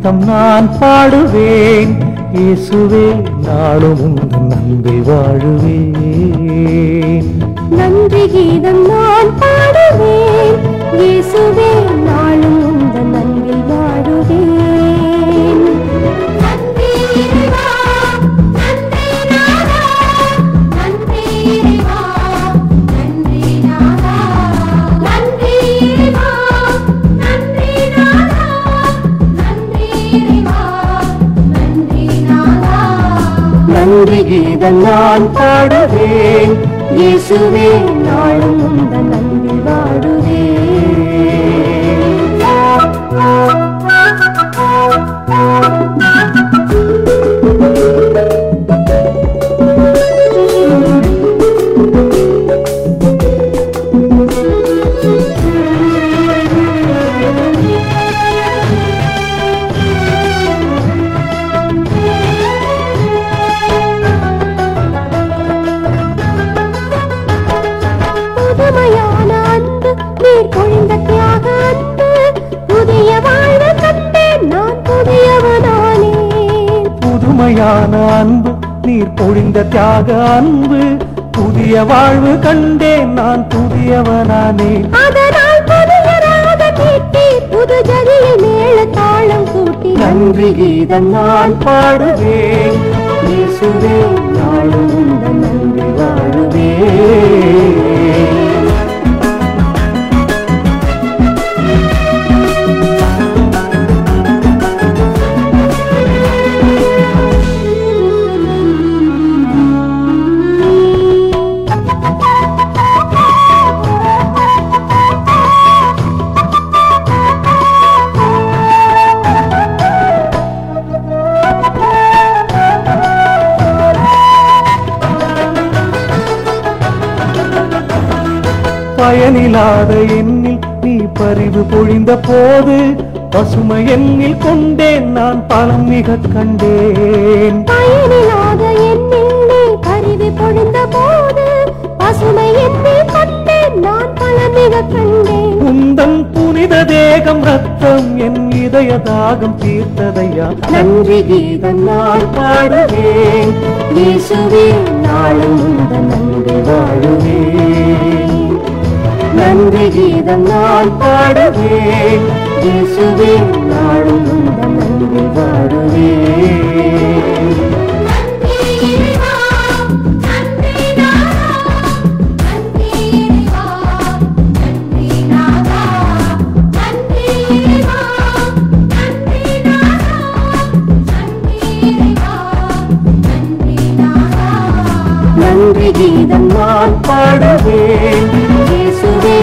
கீதம் நான் பாடுவேன். இயேசுவே நாளும் உந்தன் அன்பில் வாழுவேன். நன்றி கீதம் நான் பாடுவேன். இயேசுவே நாளும் உந்தன் அன்பில் வாழுவேன். நன்றி இறைவா, நன்றி நாதா, நன்றி இறைவா, நன்றி நாதா, நன்றி இறைவா, நன்றி நாதா, நன்றி இறைவா, நன்றி நாதா. நன்றி கீதம் நான் பாடுவேன். இயேசுவே நாளும் உந்தன் அன்பில் வாழுவேன். புதுமையான அன்பு நீர் பொழிந்த தியாக அன்பு, புதிய வாழ்வு கண்டேன் நான் புதியவனானேன். புதுமையான அன்பு நீர் பொழிந்த தியாக அன்பு, புதிய வாழ்வு கண்டேன் நான் புதியவனானேன். அதனால் புதிய ராக கேட்டி புது ஜதியை மேல தாளம் கூட்டி நன்றி கீதம் நான் பாடுவேன். இயேசுவே நாளும் உந்தன் அன்பில் வாழுவேன். பயனில்லாத எண்ணில் நீ பரிவு பொழிந்த போது, பசுமை எண்ணில் கொண்டேன் நான் பலம் மிக கண்டேன். பயனில்லாத எண்ணில் நீ பரிவு பொழிந்த போது, பசுமை எண்ணில் கண்டேன் நான் பலமிக கண்டேன். உந்தன் புனித தேகம் ரத்தம் என் இதய தாகம் தீர்த்ததையா. நன்றி கீதம் நான் பாடுவேன். இயேசுவே நாளும் உந்தன் அன்பில் வாழுவேன். நன்றி கீதம் நான் பாடுவேன். இயேசுவே நாளும் உந்தன் அன்பில் வாழுவேன். நன்றி இறைவா, நன்றி நாதா, நன்றி இறைவா, நன்றி நாதா, நன்றி இறைவா, நன்றி நாதா, நன்றி இறைவா, நன்றி நாதா. நன்றி கீதம் நான் பாடுவேன். இயேசுவே